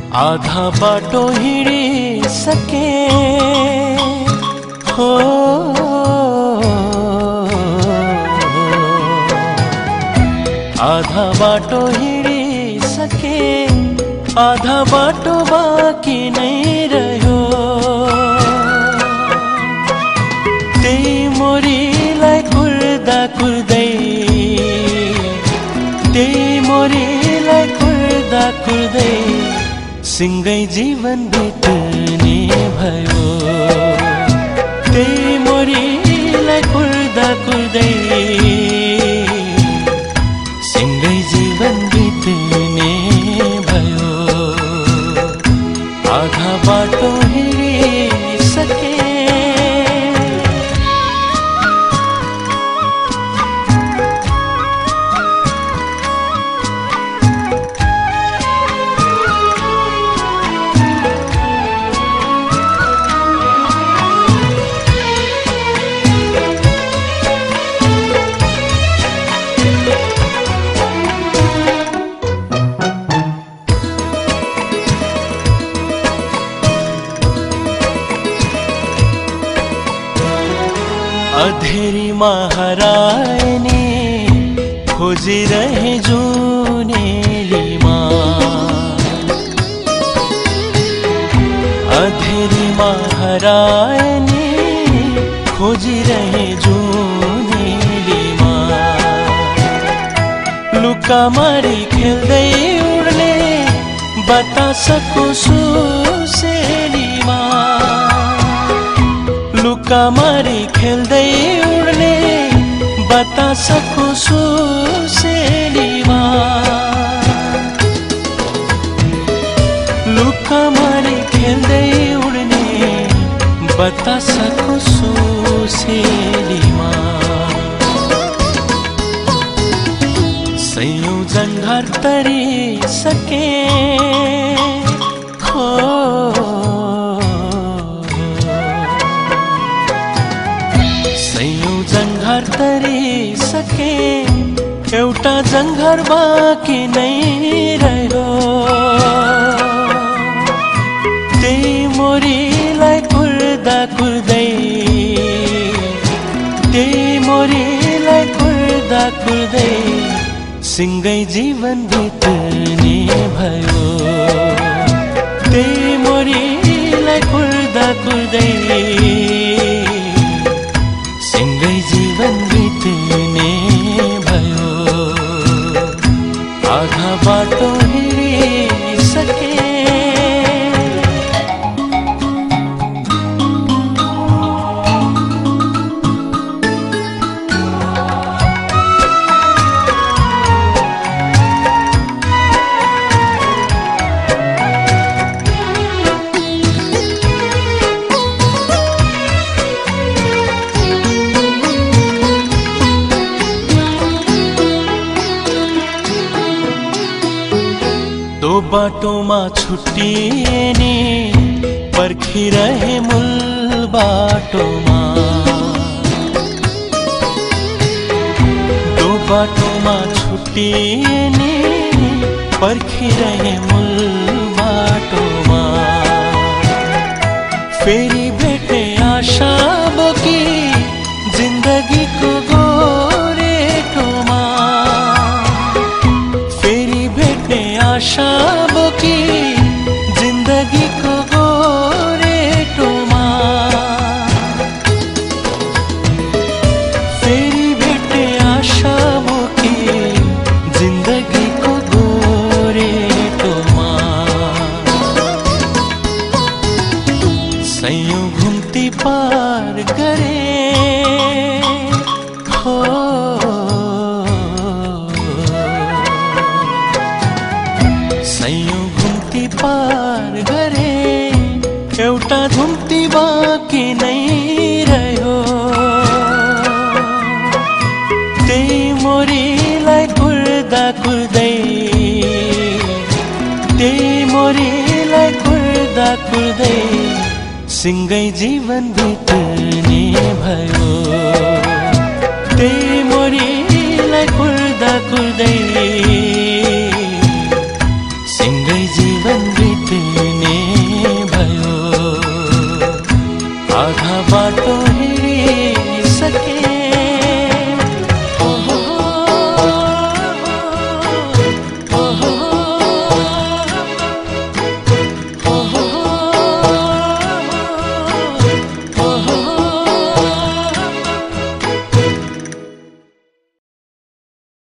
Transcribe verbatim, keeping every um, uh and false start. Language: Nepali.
आधा बाटो हिँडिसके हो, आधा बाटो हिँडिसके, आधा बाटो बाँकी नै रह्यो। त्यही मोरीलाई कुर्दा कुर्दै, त्यही मोरीलाई कुर्दा कुर्दै सिंगै जीवन बित्ने भयो। त्यही मोरीलाई कुर्दा कुर्दै सिंगै जीवन बित्ने भयो। आधा बाटो हिँडिसके, अधेरीमा हराएनी खोजिरहे जुनेलीमा, अधेरीमा हराएनी खोजिरहे जुनेलीमा। लुका मारी खेल्दै उड्ने बतासको सुसेलीमा, लुका मारी खेल्दै उड्ने बतासको सुसेलीमा। लुका मारी खेल्दै उड्ने बतासको सुसेलीमा। सयौं जंघार तरिसके हो, सयौं जंघार तरिसके, एउटा जंघार बाँकी नै रह्यो। त्यही मोरीलाई कुर्दा कुर्दै, त्यही मोरीलाई कुर्दा कुर्दै सिंगै जीवन बित्ने भयो। त्यही मोरीलाई कुर्दा कुर्दै सिंगै जीवन बित्ने भयो। आधा बाटो हिँडिसके, दो बाटोमा छुट्टिने पर्खिरहे मूल बाटोमा। दो बाटोमा छुट्टिने पर्खिरहे मूल बाटोमा। फेरि भेट्ने आशा बोकी जिन्दगीको गोरेटोमा। फेरि भेट्ने आशा बोकी जिन्दगीको गोरेटोमा। फेरि भेट्ने आशा बोकी जिन्दगीको गोरेटोमा। सयौं घुम्ती पार गरे हो, सयौं घुम्ती पार गरे, एउटा घुम्ती बाँकी नै रह्यो। त्यही मोरीलाई कुर्दा कुर्दै, त्यही मोरीलाई कुर्दा कुर्दै सिंगै जीवन बित्ने भयो। त्यही मोरीलाई कुर्दा कुर्दै